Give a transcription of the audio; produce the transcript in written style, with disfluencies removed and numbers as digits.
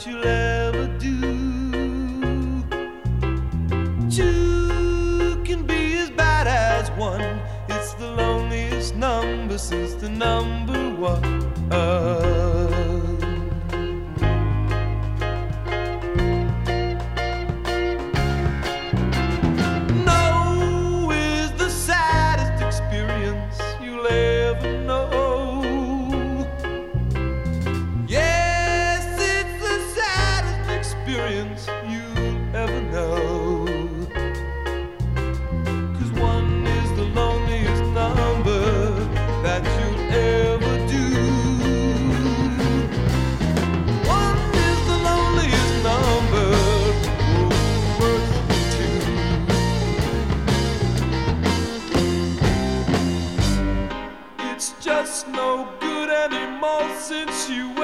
that you'll ever do. Two can be as bad as one. It's the loneliest number since the number one. No is the saddest experience you'll ever know. Yes, it's the saddest experience you'll ever know. 'Cause one is the loneliest number that you'll ever do. One is the loneliest number, worse than two. It's just no good anymore since you